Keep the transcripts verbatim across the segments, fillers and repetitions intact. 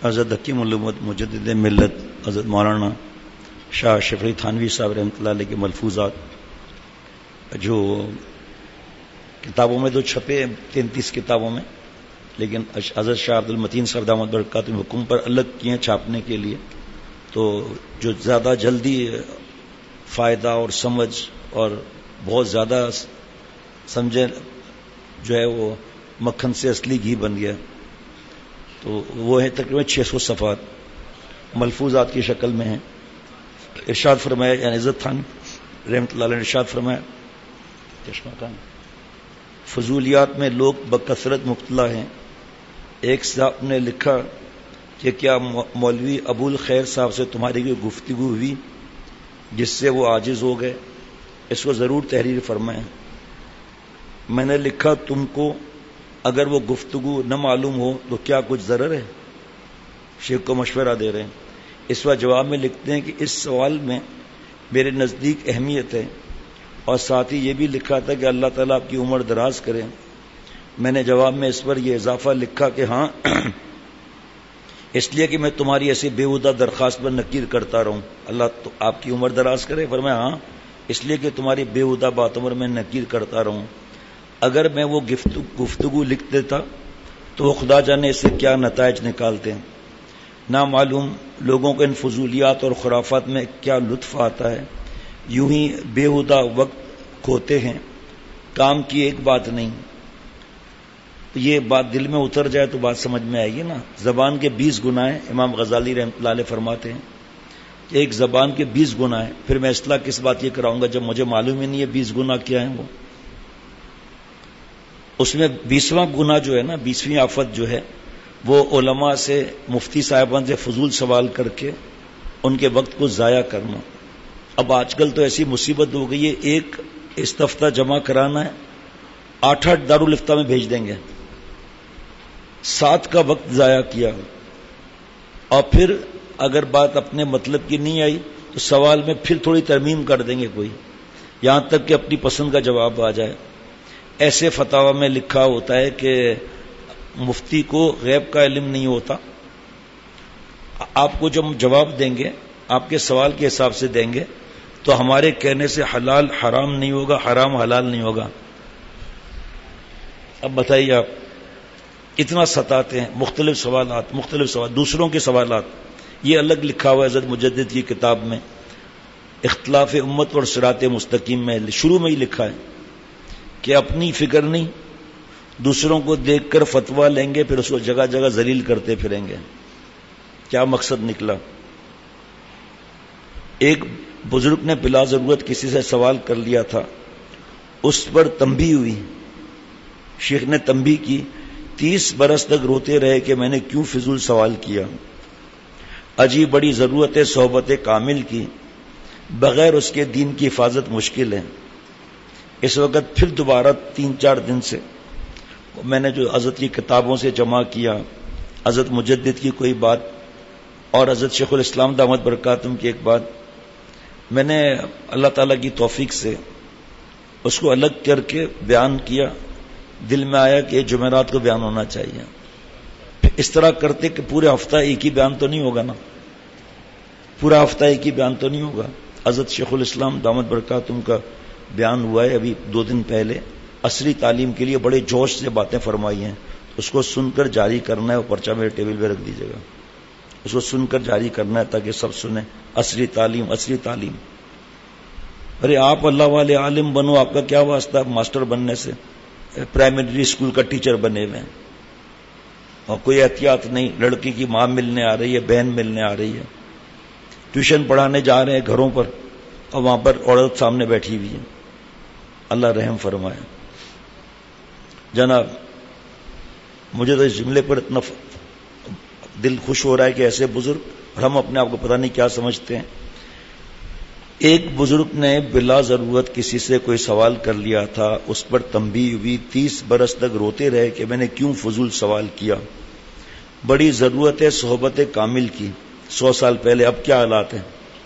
حضرت حکیم علومت مجدد ملت حضرت مولانا شاہ شفیع تھانوی صاحب رحمۃ اللہ علیہ کے ملفوظات جو کتابوں میں تو چھپے تینتیس کتابوں میں، لیکن حضرت شاہ عبد المتین صاحب دامت برکاتہ حکم پر الگ کیے چھاپنے کے لیے، تو جو زیادہ جلدی فائدہ اور سمجھ اور بہت زیادہ سمجھے جو ہے وہ مکھن سے اصلی گھی بن گیا، تو وہ ہے تقریباً چھ سو صفحات ملفوظات کی شکل میں ہیں۔ ارشاد فرمایا، یعنی عزت خان رحمۃ اللہ علیہ نے ارشاد فرمایا، چشمہ خان فضولیات میں لوگ بکثرت مبتلا ہیں۔ ایک صاحب نے لکھا کہ کیا مولوی ابو الخیر صاحب سے تمہاری کوئی گفتگو ہوئی جس سے وہ عاجز ہو گئے؟ اس کو ضرور تحریر فرمائیں۔ میں نے لکھا، تم کو اگر وہ گفتگو نہ معلوم ہو تو کیا کچھ ضرر ہے؟ شیخ کو مشورہ دے رہے ہیں۔ اس وقت جواب میں لکھتے ہیں کہ اس سوال میں میرے نزدیک اہمیت ہے، اور ساتھ ہی یہ بھی لکھا تھا کہ اللہ تعالیٰ آپ کی عمر دراز کرے۔ میں نے جواب میں اس پر یہ اضافہ لکھا کہ ہاں اس لیے کہ میں تمہاری ایسی بیہودہ درخواست پر نکیر کرتا رہوں، اللہ تو آپ کی عمر دراز کرے۔ فرمایا ہاں اس لیے کہ تمہاری بیہودہ باتوں پر میں نکیر کرتا رہوں۔ اگر میں وہ گفتگو لکھ دیتا تو وہ خدا جانے اس سے کیا نتائج نکالتے ہیں۔ نامعلوم لوگوں کو ان فضولیات اور خرافات میں کیا لطف آتا ہے، یوں ہی بیہودہ وقت کھوتے ہیں، کام کی ایک بات نہیں۔ یہ بات دل میں اتر جائے تو بات سمجھ میں آئے گی نا۔ زبان کے بیس گناہ ہیں، امام غزالی رحمۃ اللہ علیہ فرماتے ہیں کہ ایک زبان کے بیس گناہ ہیں، پھر میں اصلاح کس بات یہ کراؤں گا جب مجھے معلوم ہی نہیں ہے بیس گناہ کیا ہیں۔ وہ اس میں بیسواں گناہ جو ہے نا، بیسویں آفت جو ہے، وہ علماء سے، مفتی صاحبان سے فضول سوال کر کے ان کے وقت کو ضائع کرنا۔ اب آج کل تو ایسی مصیبت ہو گئی ہے، ایک استفتاء جمع کرانا ہے، آٹھ آٹھ دارالفتہ میں بھیج دیں گے، سات کا وقت ضائع کیا۔ اور پھر اگر بات اپنے مطلب کی نہیں آئی تو سوال میں پھر تھوڑی ترمیم کر دیں گے کوئی، یہاں تک کہ اپنی پسند کا جواب آ جائے۔ ایسے فتاوی میں لکھا ہوتا ہے کہ مفتی کو غیب کا علم نہیں ہوتا، آپ کو جب جواب دیں گے آپ کے سوال کے حساب سے دیں گے تو ہمارے کہنے سے حلال حرام نہیں ہوگا، حرام حلال نہیں ہوگا۔ اب بتائیے آپ اتنا ستاتے ہیں، مختلف سوالات مختلف سوال دوسروں کے سوالات، یہ الگ لکھا ہوا ہے حضرت مجدد کی کتاب میں اختلاف امت اور صراط مستقیم میں شروع میں ہی لکھا ہے کہ اپنی فکر نہیں، دوسروں کو دیکھ کر فتویٰ لیں گے، پھر اس کو جگہ جگہ ذلیل کرتے پھریں گے۔ کیا مقصد نکلا؟ ایک بزرگ نے بلا ضرورت کسی سے سوال کر لیا تھا، اس پر تنبیہ ہوئی، شیخ نے تنبیہ کی، تیس برس تک روتے رہے کہ میں نے کیوں فضول سوال کیا۔ اجی بڑی ضرورت ہے صحبت کامل کی، بغیر اس کے دین کی حفاظت مشکل ہے۔ اس وقت پھر دوبارہ تین چار دن سے میں نے جو حضرت کی کتابوں سے جمع کیا، حضرت مجدد کی کوئی بات اور حضرت شیخ الاسلام دامت برکاتہم کی ایک بات، میں نے اللہ تعالیٰ کی توفیق سے اس کو الگ کر کے بیان کیا۔ دل میں آیا کہ جمعرات کو بیان ہونا چاہیے۔ اس طرح کرتے کہ پورے ہفتہ ایک ہی بیان تو نہیں ہوگا نا، پورا ہفتہ ایک ہی بیان تو نہیں ہوگا۔ حضرت شیخ الاسلام دامت برکاتہم کا بیان ہوا ہے ابھی دو دن پہلے، عصری تعلیم کے لیے بڑے جوش سے باتیں فرمائی ہیں، اس کو سن کر جاری کرنا ہے، وہ پرچہ میرے ٹیبل پہ رکھ دیجیے گا، اس کو سن کر جاری کرنا ہے تاکہ سب سنیں۔ عصری تعلیم عصری تعلیم، ارے آپ اللہ والے عالم بنو، آپ کا کیا واسطہ ماسٹر بننے سے؟ پرائمری اسکول کا ٹیچر بنے ہوئے ہیں اور کوئی احتیاط نہیں، لڑکی کی ماں ملنے آ رہی ہے، بہن ملنے آ رہی ہے، ٹیوشن پڑھانے جا رہے ہیں گھروں پر اور وہاں پر عورت سامنے بیٹھی ہوئی ہے۔ اللہ رحم فرمائے۔ جناب مجھے تو اس جملے پر اتنا دل خوش ہو رہا ہے کہ ایسے بزرگ، اور ہم اپنے آپ کو پتہ نہیں کیا سمجھتے ہیں۔ ایک بزرگ نے بلا ضرورت کسی سے کوئی سوال کر لیا تھا، اس پر تنبیہ ہوئی، تیس برس تک روتے رہے کہ میں نے کیوں فضول سوال کیا۔ بڑی ضرورت ہے صحبت کامل کی، سو سال پہلے، اب کیا حالات ہیں؟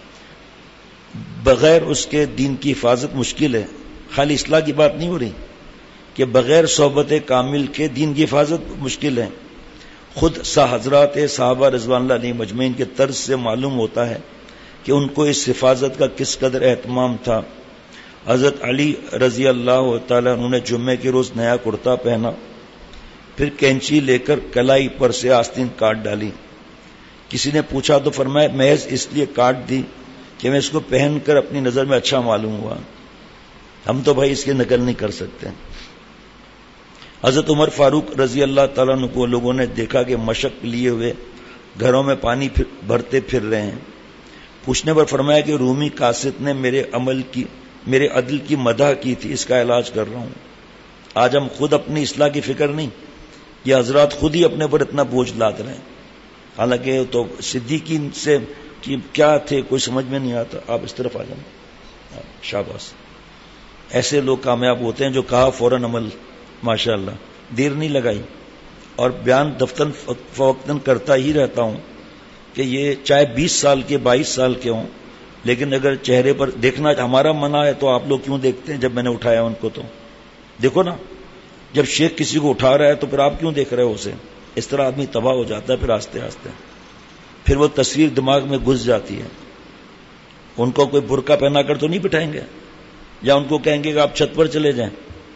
بغیر اس کے دین کی حفاظت مشکل ہے۔ خالی اصلاح کی بات نہیں ہو رہی کہ بغیر صحبت کامل کے دین کی حفاظت مشکل ہے۔ خود سا حضرات صحابہ رضوان اللہ علیہ مجمعین کے طرز سے معلوم ہوتا ہے کہ ان کو اس حفاظت کا کس قدر اہتمام تھا. حضرت علی رضی اللہ تعالیٰ انہوں نے جمعے کے روز نیا کرتا پہنا، پھر کینچی لے کر کلائی پر سے آستین کاٹ ڈالی. کسی نے پوچھا تو فرمایا محض اس لیے کاٹ دی کہ میں اس کو پہن کر اپنی نظر میں اچھا معلوم ہوا، ہم تو بھائی اس کی نقل نہیں کر سکتے. حضرت عمر فاروق رضی اللہ تعالیٰ عنہ کو لوگوں نے دیکھا کہ مشق لیے ہوئے گھروں میں پانی پھر بھرتے پھر رہے ہیں. پوچھنے پر فرمایا کہ رومی قاصد نے میرے عمل کی میرے عدل کی مدح کی تھی، اس کا علاج کر رہا ہوں. آج ہم خود اپنی اصلاح کی فکر نہیں، یہ حضرات خود ہی اپنے پر اتنا بوجھ لاد رہے ہیں. حالانکہ تو صدیقین سے کہ کیا تھے کوئی سمجھ میں نہیں آتا. آپ اس طرف آ جائیں. شاباش، ایسے لوگ کامیاب ہوتے ہیں جو کہا فوراً عمل. ماشاء اللہ، دیر نہیں لگائی. اور بیان دفتر فوقتاً کرتا ہی رہتا ہوں کہ یہ چاہے بیس سال کے بائیس سال کے ہوں، لیکن اگر چہرے پر دیکھنا ہمارا منع ہے تو آپ لوگ کیوں دیکھتے ہیں؟ جب میں نے اٹھایا ان کو تو دیکھو نا، جب شیخ کسی کو اٹھا رہا ہے تو پھر آپ کیوں دیکھ رہے ہو اسے؟ اس طرح آدمی تباہ ہو جاتا ہے. پھر آہستہ آہستہ پھر وہ تصویر دماغ میں گھس جاتی ہے. ان کو کوئی برقع پہنا کر تو نہیں بٹھائیں گے، یا ان کو کہیں گے کہ آپ چھت پر چلے جائیں.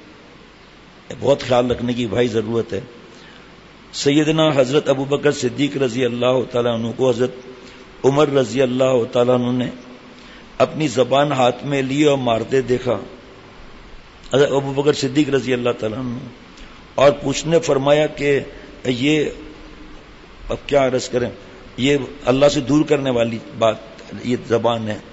بہت خیال رکھنے کی بھائی ضرورت ہے. سیدنا حضرت ابو بکر صدیق رضی اللہ تعالیٰ عنہ کو حضرت عمر رضی اللہ تعالیٰ عنہ نے اپنی زبان ہاتھ میں لی اور مارتے دیکھا. حضرت ابو بکر صدیق رضی اللہ تعالیٰ عنہ اور پوچھنے فرمایا کہ یہ اب کیا عرض کریں، یہ اللہ سے دور کرنے والی بات یہ زبان ہے،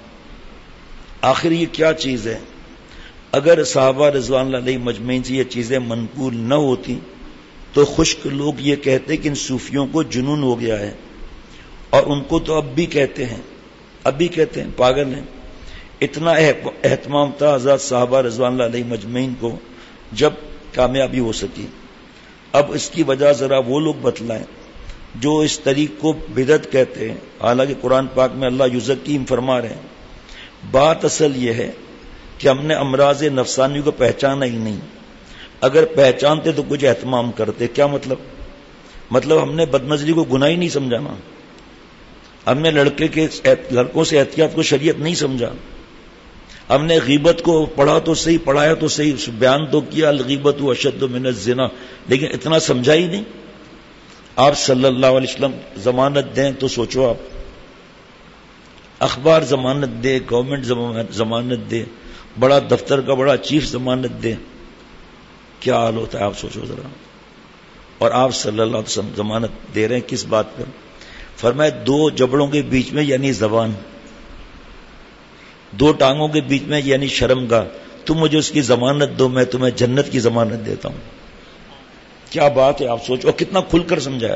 آخر یہ کیا چیز ہے؟ اگر صحابہ رضوان اللہ علیہ مجمعین سے یہ چیزیں منقول نہ ہوتی تو خشک لوگ یہ کہتے کہ ان صوفیوں کو جنون ہو گیا ہے. اور ان کو تو اب بھی کہتے ہیں اب بھی کہتے ہیں پاگل ہیں. اتنا اہتمام تھا حضرت صحابہ رضوان اللہ علیہ مجمعین کو جب کامیابی ہو سکی. اب اس کی وجہ ذرا وہ لوگ بتلائیں جو اس طریق کو بدعت کہتے ہیں، حالانکہ قرآن پاک میں اللہ یزکیم فرما رہے ہیں. بات اصل یہ ہے کہ ہم نے امراض نفسانی کو پہچانا ہی نہیں. اگر پہچانتے تو کچھ اہتمام کرتے. کیا مطلب؟ مطلب ہم نے بدنظری کو گناہ ہی نہیں سمجھانا، ہم نے لڑکے کے لڑکوں سے احتیاط کو شریعت نہیں سمجھا، ہم نے غیبت کو پڑھا تو صحیح، پڑھایا تو صحیح، بیان تو کیا الغیبت اشد من الزنا، لیکن اتنا سمجھا ہی نہیں. آپ صلی اللہ علیہ وسلم ضمانت دیں تو سوچو، آپ اخبار ضمانت دے، گورنمنٹ ضمانت دے، بڑا دفتر کا بڑا چیف ضمانت دے، کیا حال ہوتا ہے آپ سوچو ذرا. اور آپ صلی اللہ علیہ وسلم ضمانت دے رہے ہیں کس بات پر؟ فرمایا دو جبڑوں کے بیچ میں یعنی زبان، دو ٹانگوں کے بیچ میں یعنی شرمگاہ، تم مجھے اس کی ضمانت دو، میں تمہیں جنت کی ضمانت دیتا ہوں. کیا بات ہے آپ سوچو، اور کتنا کھل کر سمجھایا.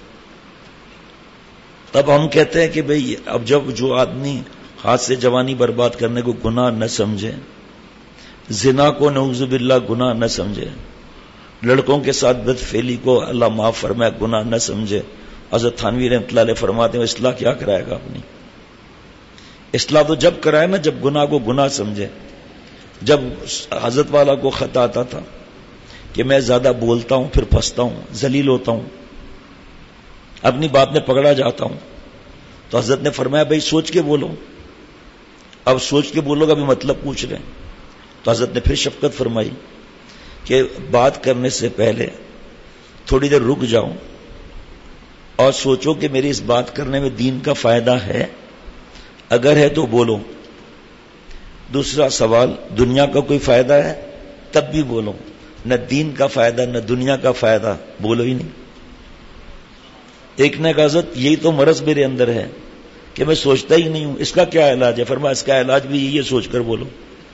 تب ہم کہتے ہیں کہ بھئی اب جب جو آدمی ہاتھ سے جوانی برباد کرنے کو گناہ نہ سمجھے، زنا کو نعوذ باللہ گناہ نہ سمجھے، لڑکوں کے ساتھ بد فعلی کو اللہ معاف فرمائے گناہ نہ سمجھے، حضرت تھانوی رحمۃ اللہ علیہ فرماتے ہیں اصلاح کیا کرائے گا اپنی؟ اصلاح تو جب کرائے نا جب گناہ کو گناہ سمجھے. جب حضرت والا کو خط آتا تھا کہ میں زیادہ بولتا ہوں پھر پھنستا ہوں، ذلیل ہوتا ہوں، اپنی بات میں پکڑا جاتا ہوں، تو حضرت نے فرمایا بھائی سوچ کے بولو. اب سوچ کے بولو گا بھی مطلب پوچھ رہے ہیں. تو حضرت نے پھر شفقت فرمائی کہ بات کرنے سے پہلے تھوڑی دیر رک جاؤ اور سوچو کہ میری اس بات کرنے میں دین کا فائدہ ہے، اگر ہے تو بولو. دوسرا سوال، دنیا کا کوئی فائدہ ہے تب بھی بولو، نہ دین کا فائدہ نہ دنیا کا فائدہ، بولو ہی نہیں. ایک نے کہا حضرت یہی تو مرض میرے اندر ہے کہ میں سوچتا ہی نہیں ہوں، اس کا کیا علاج ہے؟ فرمایا اس کا علاج بھی یہی ہے، سوچ کر بولو.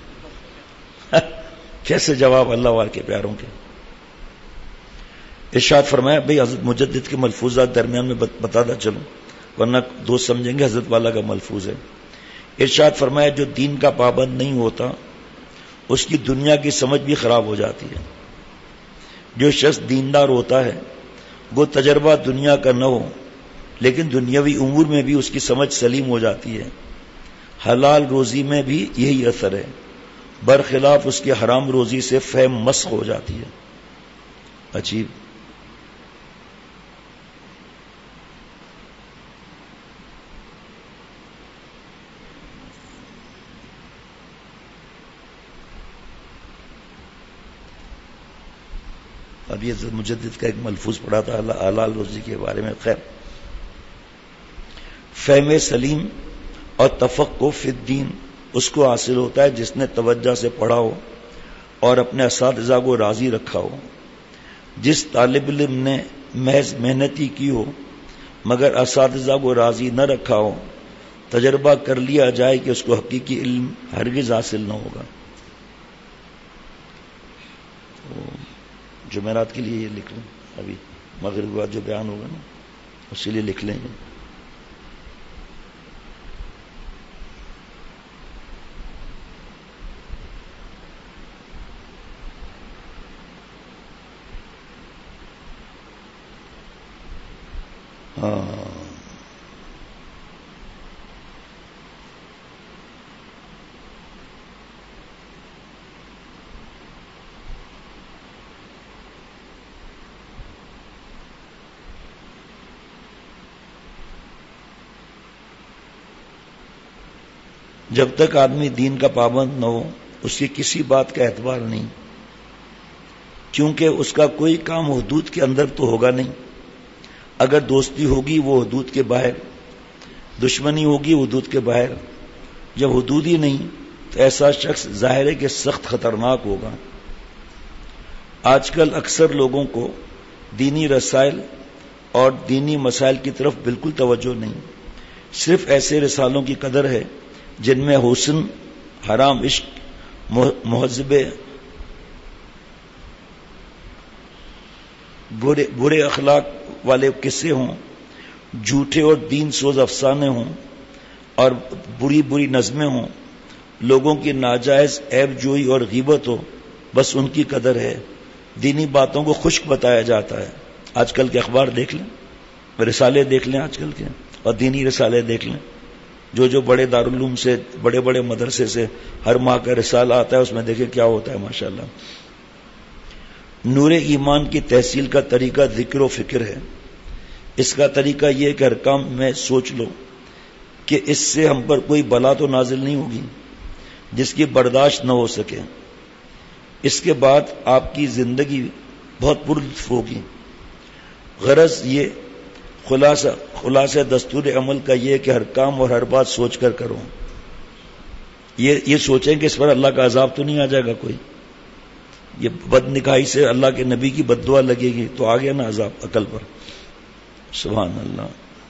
کیسے جواب اللہ والے کے پیاروں کے. ارشاد فرمایا بھئی حضرت مجدد کے ملفوظات درمیان میں بتاتا چلوں ورنہ دوست سمجھیں گے حضرت والا کا ملفوظ ہے. ارشاد فرمایا جو دین کا پابند نہیں ہوتا اس کی دنیا کی سمجھ بھی خراب ہو جاتی ہے. جو شخص دیندار ہوتا ہے وہ تجربہ دنیا کا نہ ہو لیکن دنیاوی امور میں بھی اس کی سمجھ سلیم ہو جاتی ہے. حلال روزی میں بھی یہی اثر ہے، برخلاف اس کی حرام روزی سے فہم مسخ ہو جاتی ہے. عجیب. اب یہ مجدد کا ایک ملفوظ پڑھا تھا حلال روزی کے بارے میں. خیر، فہم سلیم اور تفقہ فی الدین اس کو حاصل ہوتا ہے جس نے توجہ سے پڑھا ہو اور اپنے اساتذہ کو راضی رکھا ہو. جس طالب علم نے محض محنتی کی ہو مگر اساتذہ کو راضی نہ رکھا ہو، تجربہ کر لیا جائے کہ اس کو حقیقی علم ہرگز حاصل نہ ہوگا. جمعرات کے لیے یہ لکھ لیں، ابھی مغرب کے بعد جو بیان ہوگا نا اسی لیے لکھ لیں گے. ہاں جب تک آدمی دین کا پابند نہ ہو اس کی کسی بات کا اعتبار نہیں، کیونکہ اس کا کوئی کام حدود کے اندر تو ہوگا نہیں. اگر دوستی ہوگی وہ حدود کے باہر، دشمنی ہوگی حدود کے باہر. جب حدود ہی نہیں تو ایسا شخص ظاہر ہے کہ سخت خطرناک ہوگا. آج کل اکثر لوگوں کو دینی رسائل اور دینی مسائل کی طرف بالکل توجہ نہیں. صرف ایسے رسالوں کی قدر ہے جن میں حسن، حرام عشق، مہذب، برے برے اخلاق والے قصے ہوں، جھوٹے اور دین سوز افسانے ہوں اور بری بری نظمیں ہوں، لوگوں کی ناجائز عیب جوئی اور غیبت ہو، بس ان کی قدر ہے. دینی باتوں کو خشک بتایا جاتا ہے. آج کل کے اخبار دیکھ لیں، رسالے دیکھ لیں آج کل کے، اور دینی رسالے دیکھ لیں. جو جو بڑے دارالعلوم سے، بڑے بڑے مدرسے سے ہر ماہ کا رسالہ آتا ہے، اس میں دیکھیں کیا ہوتا ہے ماشاءاللہ. نور ایمان کی تحصیل کا طریقہ ذکر و فکر ہے. اس کا طریقہ یہ ہے کہ ہر کام میں سوچ لو کہ اس سے ہم پر کوئی بلا تو نازل نہیں ہوگی جس کی برداشت نہ ہو سکے. اس کے بعد آپ کی زندگی بہت پرلطف ہوگی. غرض یہ خلاصہ خلاصہ دستور عمل کا یہ ہے کہ ہر کام اور ہر بات سوچ کر کرو. یہ یہ سوچیں کہ اس پر اللہ کا عذاب تو نہیں آ جائے گا کوئی. یہ بد نکاحی سے اللہ کے نبی کی بد دعا لگے گی تو آ گیا نا عذاب عقل پر. سبحان اللہ.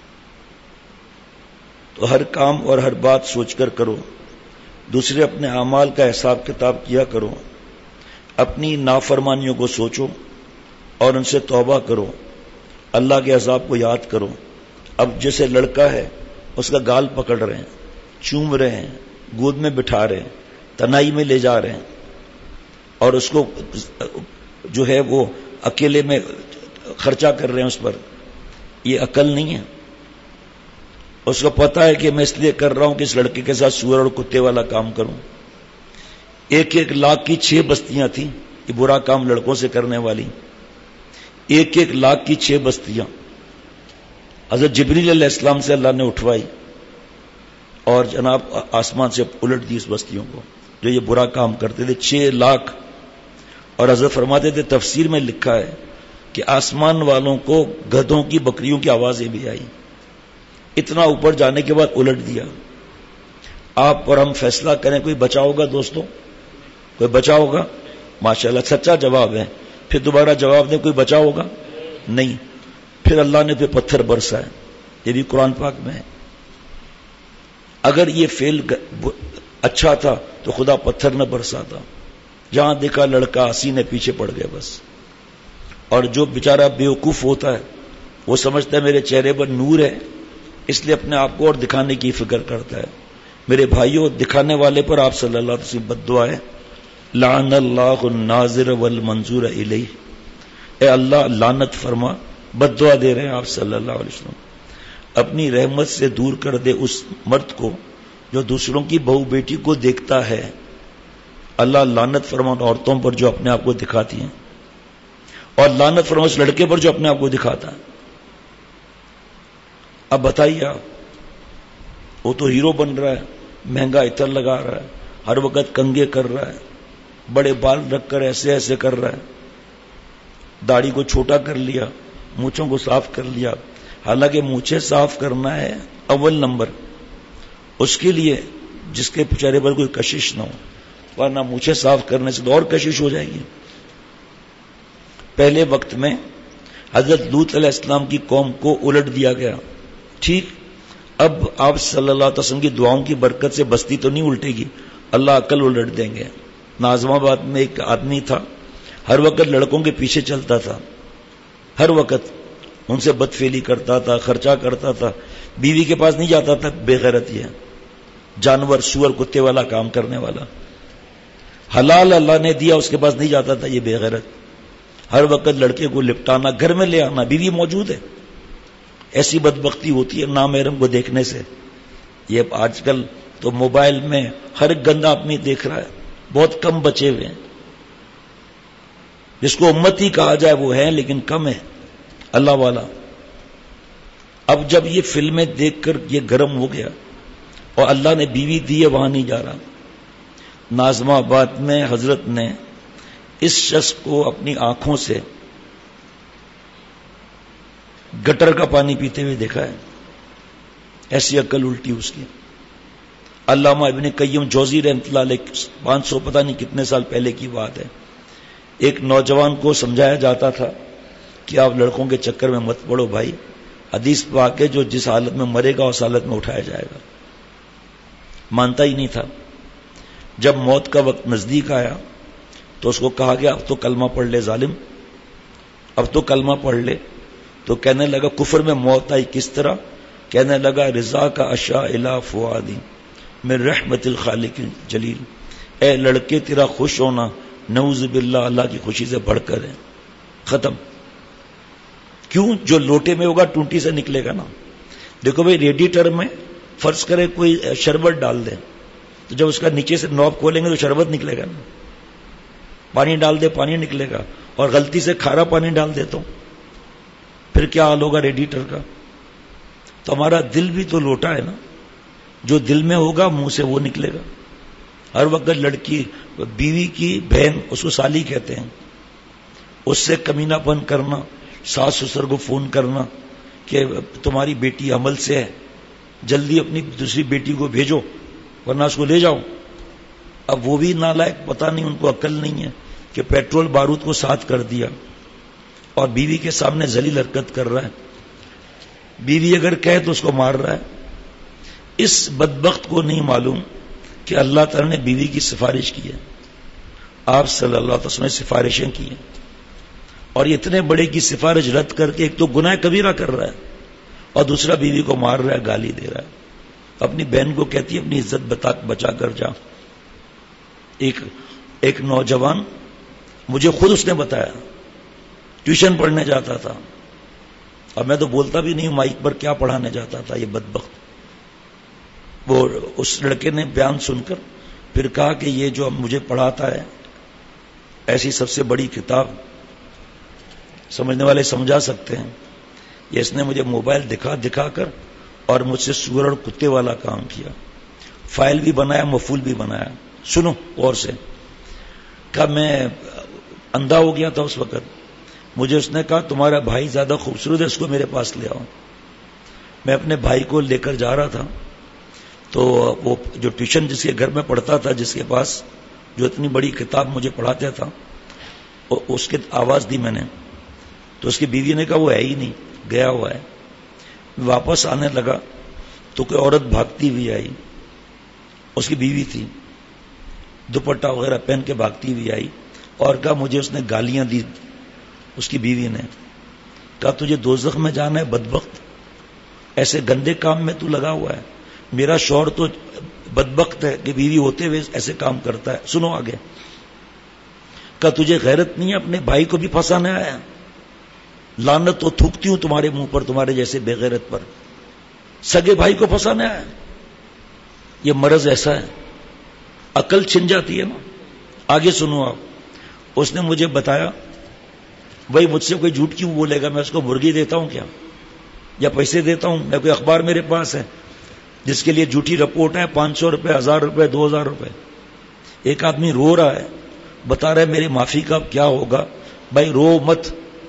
تو ہر کام اور ہر بات سوچ کر کرو. دوسرے اپنے اعمال کا حساب کتاب کیا کرو. اپنی نافرمانیوں کو سوچو اور ان سے توبہ کرو. اللہ کے عذاب کو یاد کرو. اب جیسے لڑکا ہے اس کا گال پکڑ رہے ہیں، چوم رہے ہیں، گود میں بٹھا رہے ہیں، تنائی میں لے جا رہے ہیں، اور اس کو جو ہے وہ اکیلے میں خرچہ کر رہے ہیں اس پر. یہ عقل نہیں ہے. اس کو پتا ہے کہ میں اس لیے کر رہا ہوں کہ اس لڑکے کے ساتھ سور اور کتے والا کام کروں. ایک ایک لاکھ کی چھ بستیاں تھیں یہ برا کام لڑکوں سے کرنے والی. ایک ایک لاکھ کی چھ بستیاں حضرت جبریل علیہ السلام سے اللہ نے اٹھوائی اور جناب آسمان سے الٹ دی اس بستیوں کو جو یہ برا کام کرتے تھے. چھ لاکھ. اور حضرت فرماتے تھے تفسیر میں لکھا ہے کہ آسمان والوں کو گدھوں کی بکریوں کی آوازیں بھی آئی. اتنا اوپر جانے کے بعد الٹ دیا. آپ اور ہم فیصلہ کریں کوئی بچا ہوگا دوستوں؟ کوئی بچا ہوگا؟ ماشاءاللہ سچا جواب ہے. پھر دوبارہ جواب دیں کوئی بچا ہوگا؟ نہیں. پھر اللہ نے پھر پتھر برسا ہے. یہ بھی قرآن پاک میں ہے. اگر یہ فعل اچھا تھا تو خدا پتھر نہ برساتا. جہاں دیکھا لڑکا سینے پیچھے پڑ گئے بس. اور جو بیچارہ بیوقوف ہوتا ہے وہ سمجھتا ہے میرے چہرے پر نور ہے اس لیے اپنے آپ کو اور دکھانے کی فکر کرتا ہے. میرے بھائیوں دکھانے والے پر آپ صلی اللہ علیہ وسلم بد دعا ہے. لعن اللہ الناظر والمنظور الیہ. اے اللہ لعنت فرما، بد دعا دے رہے ہیں آپ صلی اللہ علیہ وسلم، اپنی رحمت سے دور کر دے اس مرد کو جو دوسروں کی بہو بیٹی کو دیکھتا ہے. اللہ لعنت فرما عورتوں پر جو اپنے آپ کو دکھاتی ہیں، اور لعنت فرما اس لڑکے پر جو اپنے آپ کو دکھاتا ہے. اب بتائیے آپ، وہ تو ہیرو بن رہا ہے، مہنگا عطر لگا رہا ہے، ہر وقت کنگے کر رہا ہے، بڑے بال رکھ کر ایسے ایسے کر رہا ہے، داڑھی کو چھوٹا کر لیا، مونچھوں کو صاف کر لیا، حالانکہ مونچھیں صاف کرنا ہے اول نمبر اس کے لیے جس کے چہرے پر کوئی کشش نہ ہو، ورنہ مونچھیں صاف کرنے سے تو اور کشش ہو جائے گی۔ پہلے وقت میں حضرت لوط علیہ السلام کی قوم کو الٹ دیا گیا، ٹھیک، اب آپ صلی اللہ علیہ وسلم کی دعاؤں کی برکت سے بستی تو نہیں الٹے گی، اللہ عقل الٹ دیں گے۔ ناظم آباد میں ایک آدمی تھا، ہر وقت لڑکوں کے پیچھے چلتا تھا، ہر وقت ان سے بدفعلی کرتا تھا، خرچہ کرتا تھا، بیوی کے پاس نہیں جاتا تھا، بے غیرت یہ جانور سور کتے والا کام کرنے والا، حلال اللہ نے دیا اس کے پاس نہیں جاتا تھا، یہ بے غیرت، ہر وقت لڑکے کو لپٹانا، گھر میں لے آنا، بیوی موجود ہے، ایسی بدبختی ہوتی ہے نامحرم کو دیکھنے سے۔ یہ آج کل تو موبائل میں ہر ایک گندا آدمی دیکھ رہا ہے، بہت کم بچے ہوئے ہیں، جس کو امتی کہا جائے وہ ہے لیکن کم ہے اللہ والا۔ اب جب یہ فلمیں دیکھ کر یہ گرم ہو گیا اور اللہ نے بیوی دی ہے وہاں نہیں جا رہا۔ ناظم آباد میں حضرت نے اس شخص کو اپنی آنکھوں سے گٹر کا پانی پیتے ہوئے دیکھا ہے، ایسی عقل الٹی اس کی۔ علامہ ابن قیم جوزی رحمۃ اللہ علیہ پانچ سو پتہ نہیں کتنے سال پہلے کی بات ہے، ایک نوجوان کو سمجھایا جاتا تھا کہ آپ لڑکوں کے چکر میں مت پڑو بھائی، حدیث پاک ہے جو جس حالت میں مرے گا اس حالت میں اٹھایا جائے گا، مانتا ہی نہیں تھا۔ جب موت کا وقت نزدیک آیا تو اس کو کہا گیا اب تو کلمہ پڑھ لے ظالم، اب تو کلمہ پڑھ لے، تو کہنے لگا کفر میں موت آئی کس طرح؟ کہنے لگا رضا کا اشا الا فؤادی من رحمت الخالق الجلیل، اے لڑکے تیرا خوش ہونا نعوذ باللہ اللہ کی خوشی سے بڑھ کر ہے، ختم۔ کیوں؟ جو لوٹے میں ہوگا ٹونٹی سے نکلے گا نا۔ دیکھو بھائی ریڈیٹر میں فرض کرے کوئی شربت ڈال دے تو جب اس کا نیچے سے نوب کھولیں گے تو شربت نکلے گا نا، پانی ڈال دے پانی نکلے گا، اور غلطی سے کھارا پانی ڈال دے تو پھر کیا حال ہوگا ریڈیٹر کا؟ تو ہمارا دل بھی تو لوٹا ہے نا، جو دل میں ہوگا منہ سے وہ نکلے گا۔ ہر وقت لڑکی بیوی کی بہن اس کو سالی کہتے ہیں، اس سے کمینہ پن کرنا، ساس سسر کو فون کرنا کہ تمہاری بیٹی عمل سے ہے، جلدی اپنی دوسری بیٹی کو بھیجو ورنہ اس کو لے جاؤ۔ اب وہ بھی نالائق، پتہ نہیں ان کو عقل نہیں ہے کہ پیٹرول بارود کو ساتھ کر دیا اور بیوی کے سامنے ذلیل حرکت کر رہا ہے، بیوی اگر کہے تو اس کو مار رہا ہے۔ اس بدبخت کو نہیں معلوم کہ اللہ تعالی نے بیوی کی سفارش کی ہے، آپ صلی اللہ علیہ وسلم نے سفارشیں کی ہیں، اور یہ اتنے بڑے کی سفارش رد کر کے ایک تو گناہ کبیرہ کر رہا ہے اور دوسرا بیوی کو مار رہا ہے، گالی دے رہا ہے، اپنی بہن کو کہتی ہے اپنی عزت بتا بچا کر جا۔ ایک ایک نوجوان مجھے خود اس نے بتایا، ٹیوشن پڑھنے جاتا تھا، اب میں تو بولتا بھی نہیں مائک پر کیا پڑھانے جاتا تھا یہ بدبخت۔ وہ اس لڑکے نے بیان سن کر پھر کہا کہ یہ جو مجھے پڑھاتا ہے ایسی سب سے بڑی کتاب، سمجھنے والے سمجھا سکتے ہیں، یہ اس نے مجھے موبائل دکھا دکھا کر اور مجھ سے سور اور کتے والا کام کیا، فائل بھی بنایا مفعول بھی بنایا۔ سنو اور سے کہا، میں اندھا ہو گیا تھا اس وقت، مجھے اس نے کہا تمہارا بھائی زیادہ خوبصورت ہے، اس کو میرے پاس لے آؤ۔ میں اپنے بھائی کو لے کر جا رہا تھا تو وہ جو ٹیوشن جس کے گھر میں پڑھتا تھا، جس کے پاس جو اتنی بڑی کتاب مجھے پڑھاتا تھا، اس کی آواز دی میں نے، تو اس کی بیوی نے کہا وہ ہے ہی نہیں، گیا ہوا ہے۔ واپس آنے لگا تو کوئی عورت بھاگتی ہوئی آئی، اس کی بیوی تھی، دوپٹہ وغیرہ پہن کے بھاگتی ہوئی آئی اور کہا مجھے اس نے گالیاں دی، اس کی بیوی نے کہا تجھے دوزخ میں جانا ہے بدبخت، ایسے گندے کام میں تو لگا ہوا ہے، میرا شوہر تو بدبخت ہے کہ بیوی ہوتے ہوئے ایسے کام کرتا ہے۔ سنو آگے، کہا تجھے غیرت نہیں ہے اپنے بھائی کو بھی پھنسانے آیا؟ لعنت تو تھوکتی ہوں تمہارے منہ پر، تمہارے جیسے بے غیرت پر، سگے بھائی کو پھنسانے آیا۔ یہ مرض ایسا ہے، عقل چھن جاتی ہے نا۔ آگے سنو آپ، اس نے مجھے بتایا بھائی مجھ سے کوئی جھوٹ کیوں بولے گا، میں اس کو مرغی دیتا ہوں کیا یا پیسے دیتا ہوں؟ میں کوئی اخبار میرے پاس ہے جس کے لیے جھوٹی رپورٹ ہے پانچ سو روپے، ہزار روپے، دو ہزار روپے۔ ایک آدمی رو رہا ہے، بتا رہا ہے میری معافی کا کیا ہوگا۔ بھائی رو مت،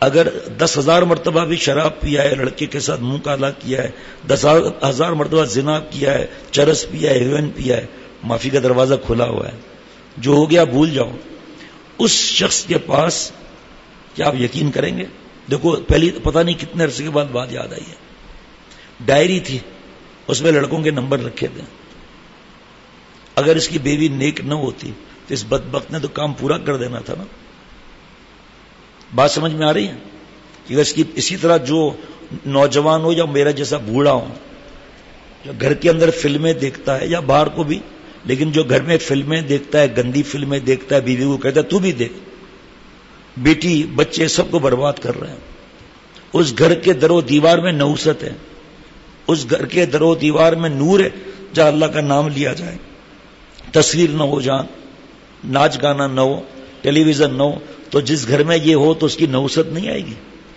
اگر دس ہزار مرتبہ بھی شراب پیا ہے، لڑکے کے ساتھ منہ کالا کیا ہے، دس ہزار مرتبہ زنا کیا ہے، چرس پیا ہے، ہیروئن پیا ہے، معافی کا دروازہ کھلا ہوا ہے. جو ہو گیا بھول جاؤ. اس شخص کے پاس کیا آپ یقین کریں گے؟ دیکھو پہلی پتہ نہیں کتنے عرصے کے بعد بات یاد آئی ہے. ڈائری تھی، اس میں لڑکوں کے نمبر رکھے تھے. اگر اس کی بیوی نیک نہ ہوتی تو اس بدبخت نے تو کام پورا کر دینا تھا نا. بات سمجھ میں آ رہی ہے کہ اس کی اسی طرح جو نوجوان ہو یا میرا جیسا بوڑھا ہو، جو گھر کے اندر فلمیں دیکھتا ہے یا باہر کو بھی، لیکن جو گھر میں فلمیں دیکھتا ہے، گندی فلمیں دیکھتا ہے، بیوی کو کہتا ہے تو بھی دیکھ، بیٹی بچے سب کو برباد کر رہے ہیں. اس گھر کے در و دیوار میں نحوست ہے، اس گھر کے در و دیوار میں نور ہے جہاں اللہ کا نام لیا جائے. تصویر نہ ہو، جہاں ناچ گانا نہ ہو، ٹیلی ویژن نہ ہو، تو جس گھر میں یہ ہو تو اس کی نحوست نہیں آئے گی.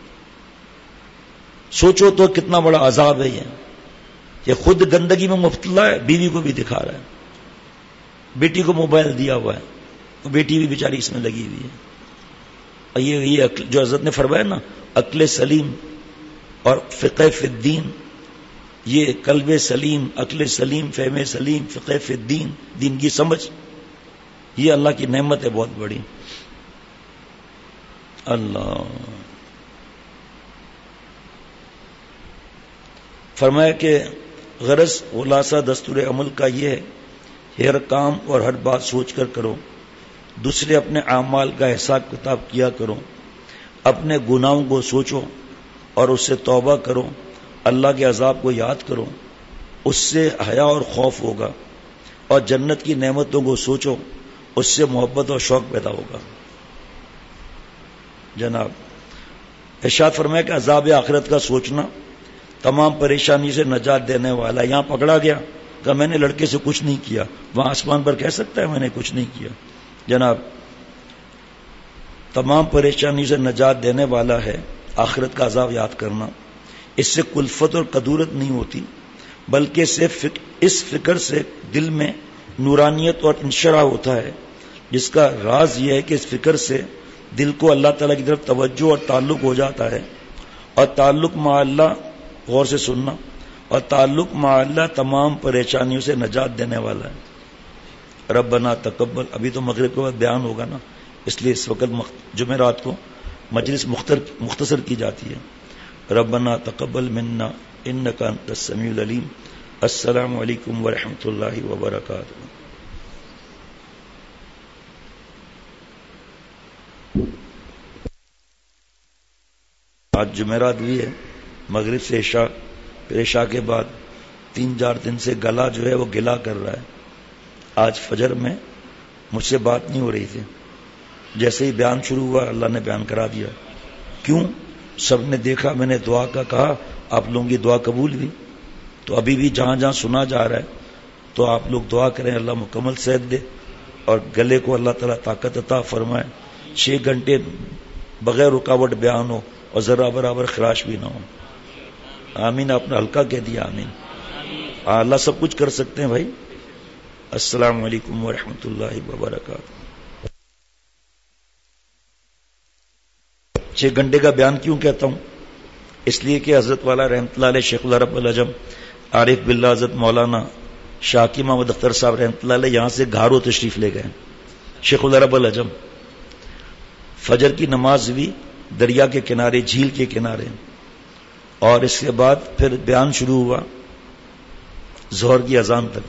سوچو تو کتنا بڑا عذاب ہے یہ. یہ خود گندگی میں مبتلا ہے، بیوی کو بھی دکھا رہا ہے. بیٹی کو موبائل دیا ہوا ہے، بیٹی بھی بیچاری اس میں لگی ہوئی ہے. اور یہ یہ جو حضرت نے فرمایا نا، عقل سلیم اور فقہ فی الدین، یہ قلب سلیم، عقل سلیم، فہم سلیم، فقہ فی الدین، دین کی سمجھ، یہ اللہ کی نعمت ہے بہت بڑی. اللہ فرمایا کہ غرض خلاصہ دستور عمل کا یہ ہے کہ ہر کام اور ہر بات سوچ کر کرو. دوسرے اپنے اعمال کا حساب کتاب کیا کرو. اپنے گناہوں کو سوچو اور اس سے توبہ کرو. اللہ کے عذاب کو یاد کرو، اس سے حیا اور خوف ہوگا. اور جنت کی نعمتوں کو سوچو، اس سے محبت اور شوق پیدا ہوگا. جناب ارشاد فرمایا کہ عذاب آخرت کا سوچنا تمام پریشانی سے نجات دینے والا. یہاں پکڑا گیا کہ میں نے لڑکے سے کچھ نہیں کیا، وہاں آسمان پر کہہ سکتا ہے میں نے کچھ نہیں کیا؟ جناب تمام پریشانی سے نجات دینے والا ہے آخرت کا عذاب یاد کرنا. اس سے کلفت اور قدورت نہیں ہوتی، بلکہ صرف اس فکر سے دل میں نورانیت اور انشراح ہوتا ہے، جس کا راز یہ ہے کہ اس فکر سے دل کو اللہ تعالیٰ کی طرف توجہ اور تعلق ہو جاتا ہے. اور تعلق مع اللہ، غور سے سننا، اور تعلق مع اللہ تمام پریشانیوں سے نجات دینے والا ہے. ربنا تقبل، ابھی تو مغرب کے بعد بیان ہوگا نا، اس لیے اس وقت جمعرات کو مجلس مختصر کی جاتی ہے. ربنا تقبل منا انک انت السمیع العلیم. السلام علیکم ورحمۃ اللہ وبرکاتہ. آج جمعرات بھی ہے، مغرب سے عشاء، پھر عشاء کے بعد تین چار دن سے گلا جو ہے وہ گلا کر رہا ہے. آج فجر میں مجھ سے بات نہیں ہو رہی تھی، جیسے ہی بیان شروع ہوا اللہ نے بیان کرا دیا. کیوں؟ سب نے دیکھا میں نے دعا کا کہا، آپ لوگوں کی دعا قبول ہوئی. تو ابھی بھی جہاں جہاں سنا جا رہا ہے تو آپ لوگ دعا کریں اللہ مکمل صحت دے اور گلے کو اللہ تعالیٰ طاقت عطا فرمائے. چھ گھنٹے بغیر رکاوٹ بیان ہو اور ذرا برابر خراش بھی نہ ہو. آمین. آپ نے ہلکا کہہ دیا آمین. اللہ سب کچھ کر سکتے ہیں بھائی. السلام علیکم ورحمۃ اللہ وبرکاتہ. چھ گھنٹے کا بیان کیوں کہتا ہوں؟ اس لیے کہ حضرت والا رحمۃ اللہ علیہ شیخ اللہ رب العجم عارف باللہ حضرت مولانا شاکی محمد اختر صاحب رحمۃ اللہ علیہ یہاں سے گھارو تشریف لے گئے. شیخ اللہ رب العجم فجر کی نماز ہوئی دریا کے کنارے، جھیل کے کنارے، اور اس کے بعد پھر بیان شروع ہوا ظہر کی اذان تک.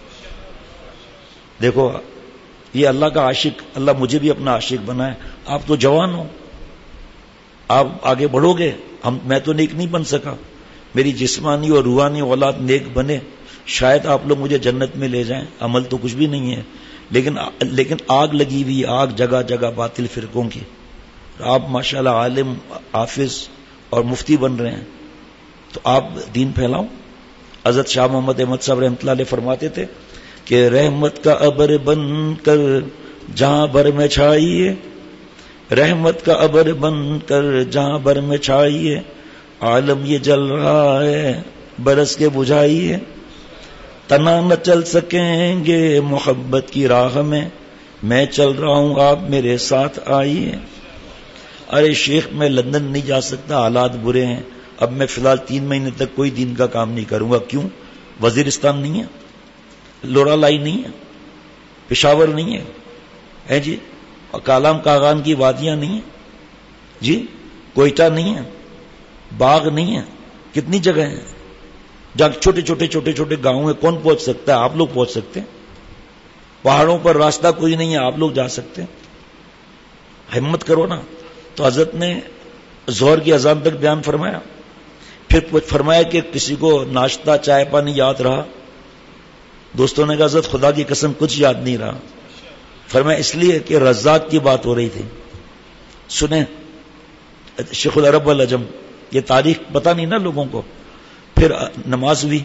دیکھو یہ اللہ کا عاشق، اللہ مجھے بھی اپنا عاشق بنائے. آپ تو جوان ہو، آپ آگے بڑھو گے. ہم میں تو نیک نہیں بن سکا، میری جسمانی اور روحانی اولاد نیک بنے، شاید آپ لوگ مجھے جنت میں لے جائیں. عمل تو کچھ بھی نہیں ہے، لیکن لیکن آگ لگی ہوئی، آگ جگہ جگہ باطل فرقوں کی. آپ ماشاءاللہ عالم، حافظ اور مفتی بن رہے ہیں، تو آپ دین پھیلاؤ. حضرت شاہ محمد احمد صاحب رحمۃ اللہ علیہ فرماتے تھے کہ رحمت کا ابر بن کر جہاں بھر میں چھائیے، رحمت کا ابر بن کر جہاں بھر میں چھائیے، عالم یہ جل رہا ہے برس کے بجھائیے، تنا نہ چل سکیں گے محبت کی راہ میں، میں چل رہا ہوں آپ میرے ساتھ آئیے. ارے شیخ میں لندن نہیں جا سکتا، حالات برے ہیں، اب میں فی الحال تین مہینے تک کوئی دین کا کام نہیں کروں گا. کیوں؟ وزیرستان نہیں ہے، لوڑا لائی نہیں ہے، پشاور نہیں ہے، ہے جی، کالام کاغان کی وادیاں نہیں ہیں جی، کوئٹہ نہیں ہے، باغ نہیں ہے، کتنی جگہ ہیں جہاں چھوٹے چھوٹے چھوٹے چھوٹے گاؤں ہیں. کون پہنچ سکتا ہے؟ آپ لوگ پہنچ سکتے ہیں. پہاڑوں پر راستہ کوئی نہیں ہے، آپ لوگ جا سکتے ہیں. ہمت کرو نا. تو حضرت نے ظہر کی اذان تک بیان فرمایا، پھر فرمایا کہ کسی کو ناشتہ چائے پانی یاد رہا؟ دوستوں نے کہا حضرت خدا کی قسم کچھ یاد نہیں رہا. فرمایا اس لیے کہ رزاق کی بات ہو رہی تھی. سنیں شیخ العرب والعجم، یہ تاریخ پتہ نہیں نا لوگوں کو. پھر نماز ہوئی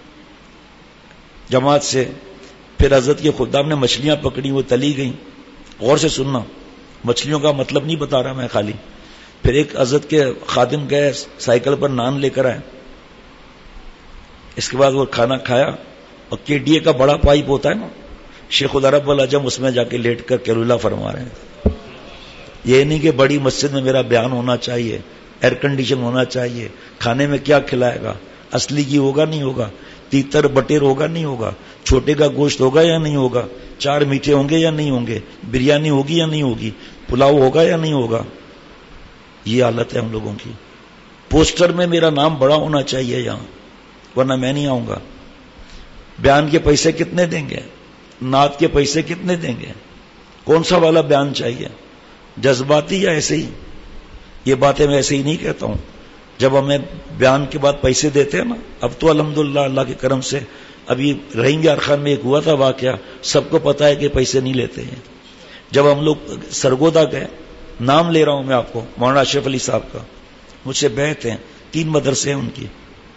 جماعت سے، پھر حضرت کے خدام نے مچھلیاں پکڑی، وہ تلی گئیں. غور سے سننا، مچھلیوں کا مطلب نہیں بتا رہا میں خالی. پھر ایک حضرت کے خادم گئے سائیکل پر نان لے کر آئے. اس کے بعد وہ کھانا کھایا، اور کے ڈی اے کا بڑا پائپ ہوتا ہے نا، شیخ العرب والعجم اس میں جا کے لیٹ کر کیلولہ فرما رہے ہیں. یہ نہیں کہ بڑی مسجد میں میرا بیان ہونا چاہیے، ایئر کنڈیشن ہونا چاہیے، کھانے میں کیا کھلائے گا، اصلی کی ہوگا نہیں ہوگا، تیتر بٹیر ہوگا نہیں ہوگا، چھوٹے کا گوشت ہوگا یا نہیں ہوگا، چار میٹھے ہوں گے یا نہیں ہوں گے، بریانی ہوگی یا نہیں ہوگی، پلاؤ ہوگا یا نہیں ہوگا. یہ حالت ہے ہم لوگوں کی. پوسٹر میں میرا نام بڑا ہونا چاہیے یہاں، ورنہ میں نہیں آؤں گا. بیان کے پیسے کتنے دیں گے، نعت کے پیسے کتنے دیں گے، کون سا والا بیان چاہیے، جذباتی یا ایسے ہی؟ یہ باتیں میں ایسے ہی نہیں کہتا ہوں. جب ہمیں بیان کے بعد پیسے دیتے ہیں نا، اب تو الحمدللہ اللہ کے کرم سے ابھی رحیم یار خان میں ایک ہوا تھا واقعہ، سب کو پتا ہے کہ پیسے نہیں لیتے ہیں. جب ہم لوگ سرگودا گئے، نام لے رہا ہوں میں آپ کو، مولانا اشرف علی صاحب کا، مجھ سے بیعت ہیں، تین مدرسے ہیں ان کی.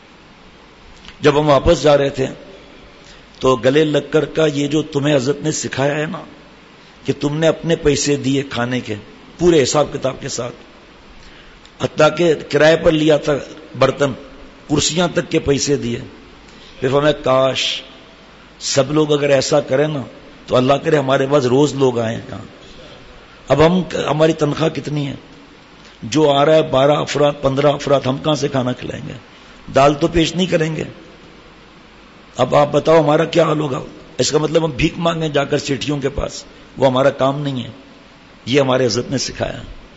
جب ہم واپس جا رہے تھے تو گلے لگ کر کا یہ جو تمہیں حضرت نے سکھایا ہے نا کہ تم نے اپنے پیسے دیے کھانے کے پورے حساب کتاب کے ساتھ، حتیٰ کہ کرائے پر لیا تھا برتن، کرسیاں تک کے پیسے دیے. پھر ہمیں کاش سب لوگ اگر ایسا کریں نا تو اللہ کرے ہمارے پاس روز لوگ آئیں کہاں. اب ہم ہماری تنخواہ کتنی ہے؟ جو آ رہا ہے بارہ افراد پندرہ افراد، ہم کہاں سے کھانا کھلائیں گے؟ دال تو پیش نہیں کریں گے. اب آپ بتاؤ ہمارا کیا حال ہوگا؟ اس کا مطلب ہم بھیک مانگیں جا کر سیٹھیوں کے پاس، وہ ہمارا کام نہیں ہے. یہ ہمارے حضرت نے سکھایا.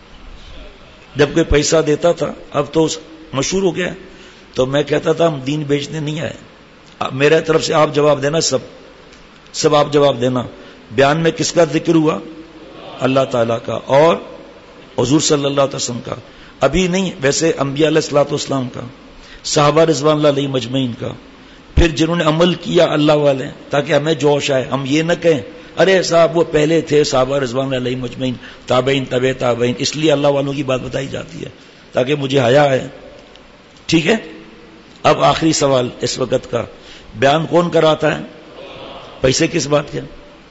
جب کوئی پیسہ دیتا تھا، اب تو مشہور ہو گیا، تو میں کہتا تھا ہم دین بیچنے نہیں آئے. میرے طرف سے آپ جواب دینا، سب سب آپ جواب دینا. بیان میں کس کا ذکر ہوا؟ اللہ تعالیٰ کا اور حضور صلی اللہ علیہ وسلم کا. ابھی نہیں، ویسے انبیاء علیہ الصلوۃ والسلام کا، صحابہ رضوان اللہ علیہ مجمعین کا، پھر جنہوں نے عمل کیا اللہ والے، تاکہ ہمیں جوش آئے. ہم یہ نہ کہیں ارے صاحب وہ پہلے تھے صحابہ رضوان اللہ علیہ مجمعین، تابعین تبع تابعین، اس لیے اللہ والوں کی بات بتائی جاتی ہے تاکہ مجھے حیا آئے. ٹھیک ہے. اب آخری سوال اس وقت کا، بیان کون کراتا ہے؟ پیسے کس بات کے؟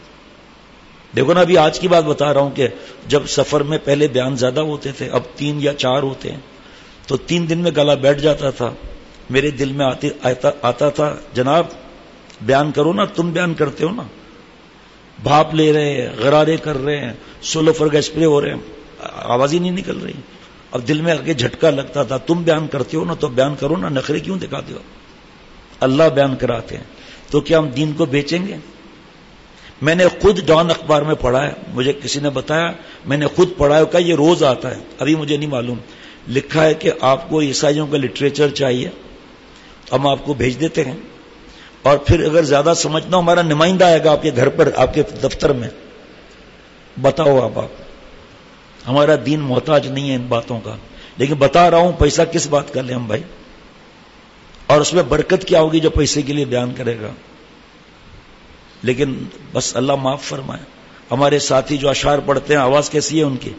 دیکھو نا، ابھی آج کی بات بتا رہا ہوں کہ جب سفر میں پہلے بیان زیادہ ہوتے تھے، اب تین یا چار ہوتے ہیں، تو تین دن میں گلا بیٹھ جاتا تھا. میرے دل میں آتی آتا, آتا تھا جناب بیان کرو نا، تم بیان کرتے ہو نا، بھاپ لے رہے ہیں، غرارے کر رہے ہیں، سولو فرگ اسپرے ہو رہے ہیں، آواز ہی نہیں نکل رہی. اب دل میں آگے جھٹکا لگتا تھا، تم بیان کرتے ہو نا تو بیان کرو نا، نخرے کیوں دکھاتے ہو؟ اللہ بیان کراتے ہیں، تو کیا ہم دین کو بیچیں گے؟ میں نے خود ڈان اخبار میں پڑھا ہے، مجھے کسی نے بتایا، میں نے خود پڑھا ہے کہ یہ روز آتا ہے، ابھی مجھے نہیں معلوم. لکھا ہے کہ آپ کو عیسائیوں کا لٹریچر چاہیے، ہم آپ کو بھیج دیتے ہیں، اور پھر اگر زیادہ سمجھنا ہمارا نمائندہ آئے گا آپ کے گھر پر، آپ کے دفتر میں. بتاؤ آپ آپ ہمارا دین محتاج نہیں ہے ان باتوں کا، لیکن بتا رہا ہوں پیسہ کس بات کا لیں ہم بھائی، اور اس میں برکت کیا ہوگی جو پیسے کے لیے بیان کرے گا. لیکن بس اللہ معاف فرمائے، ہمارے ساتھی جو اشعار پڑھتے ہیں آواز کیسی ہے ان کی؟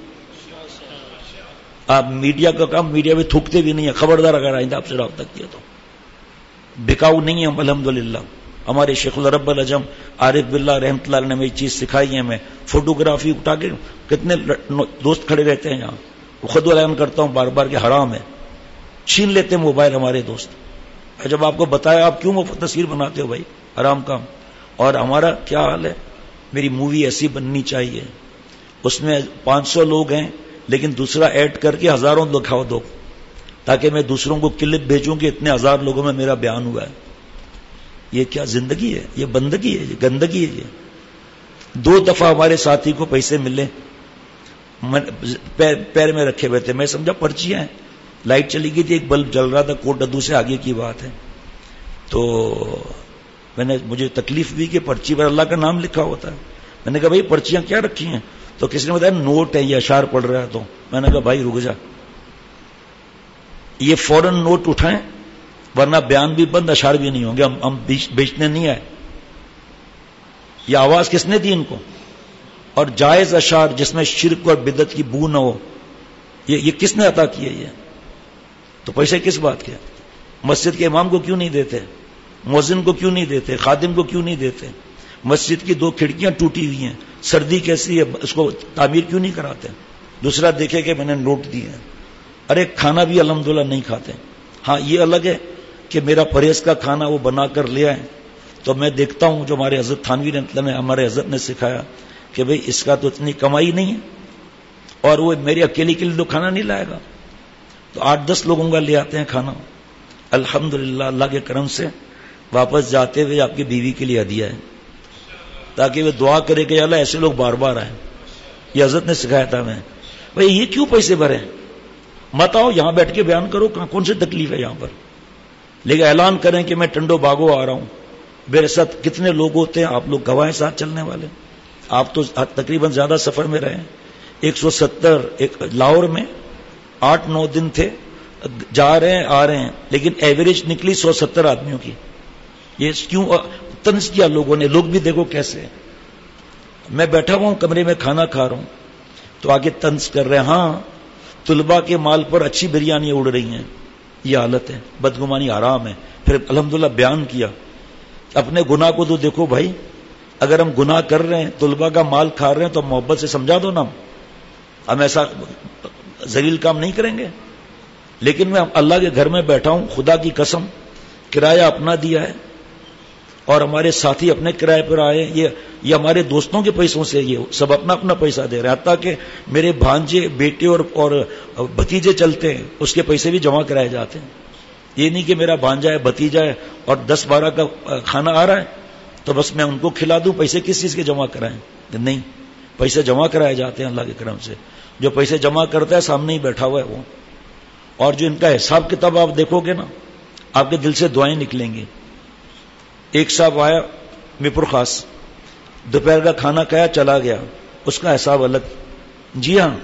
آپ میڈیا کا کام، میڈیا میں تھوکتے بھی نہیں ہے، خبردار اگر آئندہ آپ سے رابطہ کیا تو. بکاؤ نہیں ہے ہم الحمدللہ. ہمارے شیخ العرب العجم عارف باللہ رحمۃ اللہ علیہ نے یہ چیز سکھائی ہے. میں فوٹوگرافی اٹھا کے، کتنے دوست کھڑے رہتے ہیں یہاں، خود اعلان کرتا ہوں بار بار کہ حرام ہے، چھین لیتے ہیں موبائل ہمارے دوست. جب آپ کو بتایا آپ کیوں وہ تصویر بناتے ہو بھائی، حرام کام. اور ہمارا کیا حال ہے، میری مووی ایسی بننی چاہیے، اس میں پانچ سو لوگ ہیں، لیکن دوسرا ایڈ کر کے ہزاروں لکھاؤ دو، تاکہ میں دوسروں کو کلپ بھیجوں کہ اتنے ہزار لوگوں میں میرا بیان ہوا ہے. یہ کیا زندگی ہے؟ یہ بندگی ہے، یہ گندگی ہے. یہ دو دفعہ ہمارے ساتھی کو پیسے ملے، پیر میں رکھے ہوئے تھے، میں سمجھا پرچیاں ہیں. لائٹ چلی گئی تھی، ایک بلب جل رہا تھا، کوٹ ڈدو سے آگے کی بات ہے. تو میں نے مجھے تکلیف بھی کہ پرچی پر اللہ کا نام لکھا ہوتا ہے. میں نے کہا بھائی پرچیاں کیا رکھی ہیں؟ تو کسی نے بتایا نوٹ ہے، یہ اشعار پڑھ رہا ہے. تو میں نے کہا بھائی رک جا، یہ فوراً نوٹ اٹھائیں ورنہ بیان بھی بند، اشعار بھی نہیں ہوں گے. ہم ہم بیچنے نہیں آئے. یہ آواز کس نے دی ان کو؟ اور جائز اشعار جس میں شرک اور بدعت کی بو نہ ہو، یہ یہ کس نے عطا کیے؟ یہ تو پیسے کس بات کے؟ مسجد کے امام کو کیوں نہیں دیتے؟ مؤذن کو کیوں نہیں دیتے؟ خادم کو کیوں نہیں دیتے؟ مسجد کی دو کھڑکیاں ٹوٹی ہوئی ہیں، سردی کیسی ہے، اس کو تعمیر کیوں نہیں کراتے؟ دوسرا دیکھے کہ میں نے نوٹ دیے ہیں. ارے کھانا بھی الحمدللہ نہیں کھاتے. ہاں یہ الگ ہے کہ میرا پرہیز کا کھانا وہ بنا کر لے آئے تو میں دیکھتا ہوں جو ہمارے حضرت تھانوی نے ہمارے حضرت نے سکھایا کہ بھئی اس کا تو اتنی کمائی نہیں ہے اور وہ میری اکیلی کے لیے تو کھانا نہیں لائے گا، تو آٹھ دس لوگوں کا لے آتے ہیں کھانا. الحمدللہ اللہ کے کرم سے واپس جاتے ہوئے آپ کی بیوی کے لیے ہدیہ ہے، تاکہ وہ دعا کرے کہ اللہ ایسے لوگ بار بار آئیں. یہ حضرت نے سکھایا تھا. میں بھئی یہ کیوں پیسے بھرے؟ مت آؤ یہاں بیٹھ کے بیان کرو، کون سی تکلیف ہے یہاں پر؟ لیکن اعلان کریں کہ میں ٹنڈو باغو آ رہا ہوں. میرے ساتھ کتنے لوگ ہوتے ہیں؟ آپ لوگ گواہ ساتھ چلنے والے. آپ تو تقریباً زیادہ سفر میں رہے. ایک سو ستر ایک لاہور میں آٹھ نو دن تھے، جا رہے ہیں آ رہے ہیں، لیکن ایوریج نکلی سو ستر آدمیوں کی. یہ کیوں طنز کیا لوگوں نے؟ لوگ بھی دیکھو کیسے ہیں. میں بیٹھا ہوا ہوں کمرے میں کھانا کھا رہا ہوں تو آگے طنز کر رہے ہیں، ہاں طلباء کے مال پر اچھی بریانی اڑ رہی ہیں. یہ حالت ہے، بدگمانی حرام ہے. پھر الحمدللہ بیان کیا. اپنے گناہ کو تو دیکھو بھائی، اگر ہم گناہ کر رہے ہیں، طلباء کا مال کھا رہے ہیں تو محبت سے سمجھا دو نا. ہم ایسا ذلیل کام نہیں کریں گے. لیکن میں اللہ کے گھر میں بیٹھا ہوں، خدا کی قسم کرایہ اپنا دیا ہے اور ہمارے ساتھی اپنے کرائے پر آئے. یہ یہ ہمارے دوستوں کے پیسوں سے یہ سب اپنا اپنا پیسہ دے رہے ہیں. حتیٰ کہ میرے بھانجے بیٹے اور اور بھتیجے چلتے ہیں، اس کے پیسے بھی جمع کرائے جاتے ہیں. یہ نہیں کہ میرا بھانجا ہے بھتیجا ہے اور دس بارہ کا کھانا آ رہا ہے تو بس میں ان کو کھلا دوں. پیسے کس چیز کے جمع کرائیں؟ نہیں، پیسے جمع کرائے جاتے ہیں اللہ کے کرم سے. جو پیسے جمع کرتا ہے سامنے ہی بیٹھا ہوا ہے وہ. اور جو ان کا حساب کتاب آپ دیکھو گے نا، آپ کے دل سے دعائیں نکلیں گی. ایک صاحب آیا میپور خاص، دوپہر کا کھانا کھایا چلا گیا، اس کا حساب الگ. جی ہاں،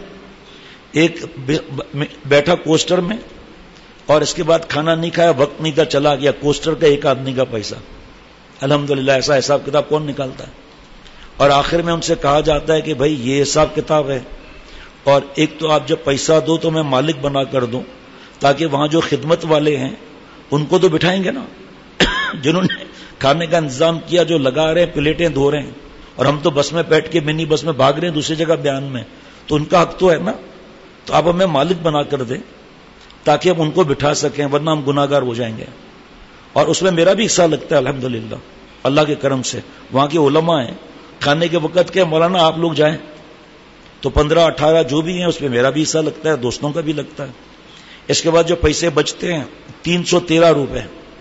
ایک بیٹھا کوسٹر میں اور اس کے بعد کھانا نہیں کھایا، وقت نہیں تھا، چلا گیا. کوسٹر کا ایک آدمی کا پیسہ. الحمدللہ ایسا حساب کتاب کون نکالتا ہے؟ اور آخر میں ان سے کہا جاتا ہے کہ بھائی یہ حساب کتاب ہے، اور ایک تو آپ جب پیسہ دو تو میں مالک بنا کر دوں، تاکہ وہاں جو خدمت والے ہیں ان کو تو بٹھائیں گے نا، جنہوں نے کھانے کا انتظام کیا، جو لگا رہے ہیں پلیٹیں دھو رہے ہیں، اور ہم تو بس میں بیٹھ کے منی بس میں بھاگ رہے ہیں دوسری جگہ بیان میں، تو ان کا حق تو ہے نا. تو آپ ہمیں مالک بنا کر دیں تاکہ ہم ان کو بٹھا سکیں، ورنہ ہم گناہ گار ہو جائیں گے. اور اس میں میرا بھی حصہ لگتا ہے الحمدللہ اللہ کے کرم سے. وہاں کے علماء ہیں، کھانے کے وقت کے مولانا آپ لوگ جائیں تو پندرہ اٹھارہ جو بھی ہیں اس میں میرا بھی حصہ لگتا ہے، دوستوں کا بھی لگتا ہے. اس کے بعد جو پیسے بچتے ہیں تین سو تیرہ روپے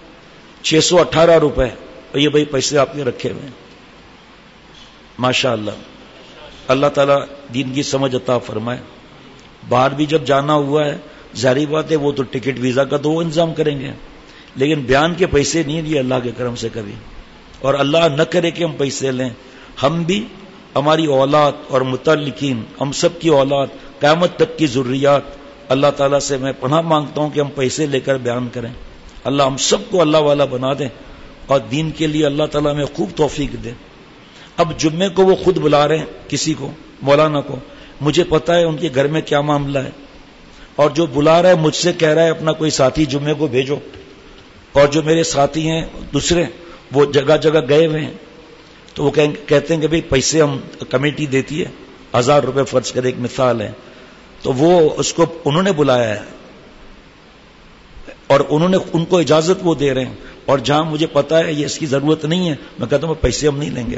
چھ سو اٹھارہ روپے یہ بھائی پیسے آپ کے رکھے ہوئے ہیں. ماشاء اللہ اللہ تعالیٰ دین کی سمجھ عطا فرمائے. باہر بھی جب جانا ہوا ہے ظاہری بات ہے وہ تو ٹکٹ ویزا کا تو وہ انتظام کریں گے، لیکن بیان کے پیسے نہیں لیے اللہ کے کرم سے کبھی. اور اللہ نہ کرے کہ ہم پیسے لیں. ہم بھی، ہماری اولاد اور متعلقین، ہم سب کی اولاد، قیامت تک کی ذریات، اللہ تعالیٰ سے میں پناہ مانگتا ہوں کہ ہم پیسے لے کر بیان کریں. اللہ ہم سب کو اللہ والا بنا دیں اور دین کے لیے اللہ تعالیٰ میں خوب توفیق دے. اب جمعے کو وہ خود بلا رہے ہیں کسی کو، مولانا کو، مجھے پتا ہے ان کے گھر میں کیا معاملہ ہے، اور جو بلا رہا ہے مجھ سے کہہ رہا ہے اپنا کوئی ساتھی جمعے کو بھیجو. اور جو میرے ساتھی ہیں دوسرے وہ جگہ جگہ گئے ہوئے ہیں تو وہ کہتے ہیں کہ بھئی پیسے ہم کمیٹی دیتی ہے ہزار روپے فرض کرے، ایک مثال ہے، تو وہ اس کو انہوں نے بلایا ہے اور انہوں نے ان کو اجازت وہ دے رہے ہیں. اور جہاں مجھے پتا ہے یہ اس کی ضرورت نہیں ہے میں کہتا ہوں پیسے ہم نہیں لیں گے.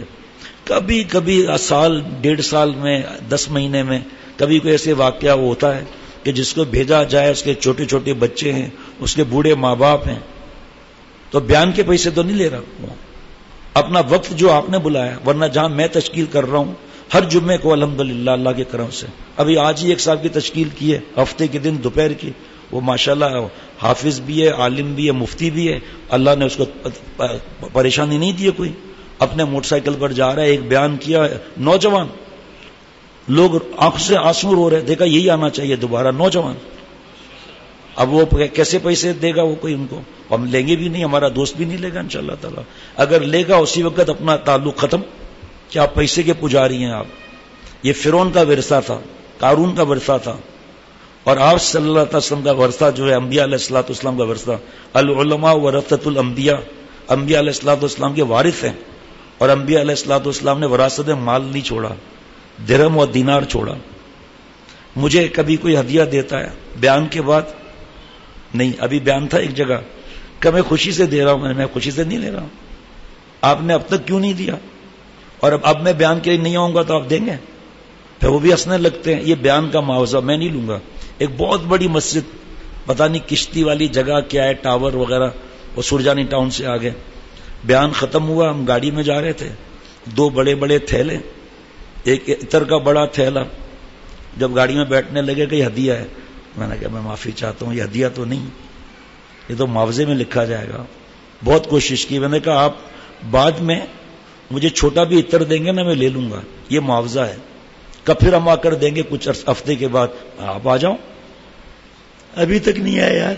کبھی کبھی سال ڈیڑھ سال میں دس مہینے میں کبھی کوئی ایسے واقعہ ہوتا ہے کہ جس کو بھیجا جائے، اس کے چھوٹے چھوٹے بچے ہیں، اس کے بوڑھے ماں باپ ہیں، تو بیان کے پیسے تو نہیں لے رہا ہوں، اپنا وقت جو آپ نے بلایا، ورنہ جہاں میں تشکیل کر رہا ہوں ہر جمعے کو الحمدللہ اللہ کے کرم سے، ابھی آج ہی ایک صاحب کی تشکیل کی ہے ہفتے کے دن دوپہر کی، وہ ماشاءاللہ حافظ بھی ہے، عالم بھی ہے، مفتی بھی ہے، اللہ نے اس کو پریشانی نہیں دی ہے کوئی، اپنے موٹر سائیکل پر جا رہا ہے، ایک بیان کیا، نوجوان لوگ آنکھ سے آنسو رو رہے، دیکھا یہی آنا چاہیے دوبارہ، نوجوان، اب وہ کیسے پیسے دے گا وہ کوئی ان کو، ہم لیں گے بھی نہیں، ہمارا دوست بھی نہیں لے گا انشاءاللہ تعالی، اگر لے گا اسی وقت اپنا تعلق ختم، کہ آپ پیسے کے پجاری ہیں آپ، یہ فرعون کا ورثہ تھا، قارون کا ورثہ تھا، اور آپ صلی اللہ علیہ وسلم کا ورثہ جو ہے انبیاء علیہ الصلوۃ والسلام کا ورثہ، العلماء ورثۃ الانبیاء، انبیاء علیہ الصلوۃ والسلام کے وارث ہیں، اور انبیاء علیہ الصلوۃ والسلام نے وراثت میں مال نہیں چھوڑا، درہم اور دینار چھوڑا۔ مجھے کبھی کوئی ہدیہ دیتا ہے بیان کے بعد، نہیں ابھی بیان تھا ایک جگہ کہ میں خوشی سے دے رہا ہوں، میں خوشی سے نہیں لے رہا ہوں، آپ نے اب تک کیوں نہیں دیا، اور اب اب میں بیان کے لیے نہیں آؤں گا تو آپ دیں گے، پھر وہ بھی ہنسنے لگتے ہیں، یہ بیان کا معاوضہ میں نہیں لوں گا۔ ایک بہت بڑی مسجد، پتہ نہیں کشتی والی جگہ کیا ہے، ٹاور وغیرہ، وہ سرجانی ٹاؤن سے آگے، بیان ختم ہوا، ہم گاڑی میں جا رہے تھے، دو بڑے بڑے تھیلے، ایک عطر کا بڑا تھیلا، جب گاڑی میں بیٹھنے لگے کہ یہ ہدیہ ہے، میں نے کہا میں معافی چاہتا ہوں، یہ ہدیہ تو نہیں، یہ تو معاوضے میں لکھا جائے گا۔ بہت کوشش کی، میں نے کہا آپ بعد میں مجھے چھوٹا بھی عطر دیں گے نا میں لے لوں گا، یہ معاوضہ ہے، کب پھر ہم آ کر دیں گے کچھ ہفتے کے بعد، آپ آ جاؤ، ابھی تک نہیں آئے یار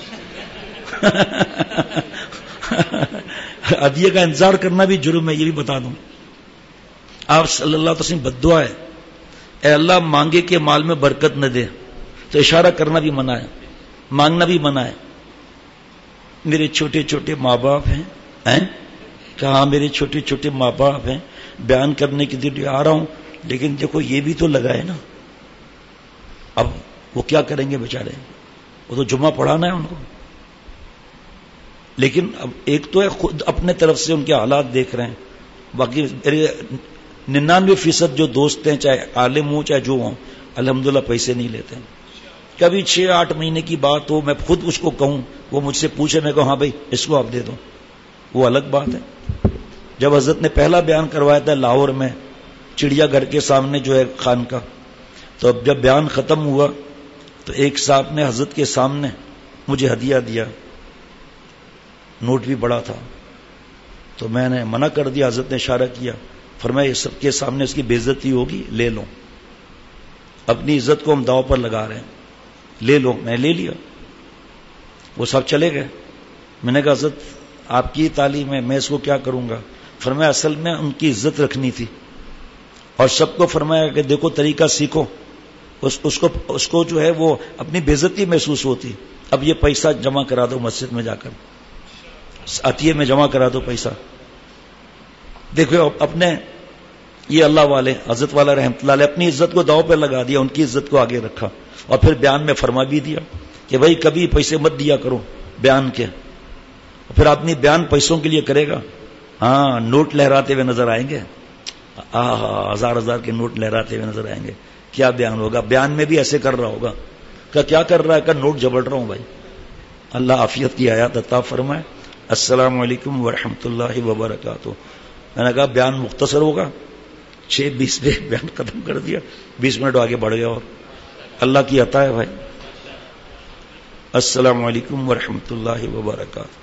ہدیے کا انتظار کرنا بھی جرم ہے، یہ بھی بتا دوں۔ آپ صلی اللہ علیہ وسلم بد دعا ہے، اے اللہ مانگے کے مال میں برکت نہ دے، تو اشارہ کرنا بھی منع ہے، مانگنا بھی منع ہے۔ میرے چھوٹے چھوٹے ماں باپ ہیں، ہیں کہاں میرے چھوٹے چھوٹے ماں باپ ہیں، بیان کرنے کے لیے آ رہا ہوں، لیکن دیکھو یہ بھی تو لگا ہے نا، اب وہ کیا کریں گے بیچارے، وہ تو جمعہ پڑھانا ہے ان کو، لیکن اب ایک تو ہے خود اپنے طرف سے ان کے حالات دیکھ رہے ہیں، باقی میرے ننانوے فیصد جو دوست ہیں، چاہے عالم ہوں چاہے جو ہوں، الحمدللہ پیسے نہیں لیتے ہیں۔ کبھی چھ آٹھ مہینے کی بات ہو، میں خود اس کو کہوں، وہ مجھ سے پوچھے، میں کہوں ہاں بھائی اس کو آپ دے دو، وہ الگ بات ہے۔ جب حضرت نے پہلا بیان کروایا تھا لاہور میں چڑیا گھر کے سامنے جو ہے خان کا، تو اب جب بیان ختم ہوا تو ایک صاحب نے حضرت کے سامنے مجھے ہدیہ دیا، نوٹ بھی بڑا تھا، تو میں نے منع کر دیا، حضرت نے اشارہ کیا، فرمایا یہ سب کے سامنے اس کی بے عزتی ہوگی، لے لو، اپنی عزت کو ہم داؤ پر لگا رہے ہیں، لے لو۔ میں لے لیا، وہ سب چلے گئے، میں نے کہا حضرت آپ کی تعلیم ہے، میں اس کو کیا کروں گا؟ فرمایا اصل میں ان کی عزت رکھنی تھی، اور سب کو فرمایا کہ دیکھو طریقہ سیکھو، اس, اس کو اس کو جو ہے وہ اپنی بے عزتی محسوس ہوتی، اب یہ پیسہ جمع کرا دو مسجد میں جا کر، عطیے میں جمع کرا دو پیسہ۔ دیکھو اپنے یہ اللہ والے حضرت والا رحمت اللہ علیہ اپنی عزت کو داؤ پہ لگا دیا، ان کی عزت کو آگے رکھا، اور پھر بیان میں فرما بھی دیا کہ بھائی کبھی پیسے مت دیا کرو بیان کے، پھر آدمی بیان پیسوں کے لیے کرے گا، ہاں نوٹ لہراتے ہوئے نظر آئیں گے، آہا ہزار ہزار کے نوٹ لہراتے ہوئے نظر آئیں گے، کیا بیان ہوگا؟ بیان میں بھی ایسے کر رہا ہوگا کہ کیا کر رہا ہے کہ نوٹ جبڑ رہا ہوں بھائی۔ اللہ عافیت کی آیات عطا فرمائے۔ السلام علیکم ورحمۃ اللہ وبرکاتہ۔ میں نے کہا بیان مختصر ہوگا، چھ بیس میں بیان ختم کر دیا، بیس منٹ آگے بڑھ گیا، اور اللہ کی عطا ہے بھائی۔ السلام علیکم ورحمۃ اللہ وبرکاتہ۔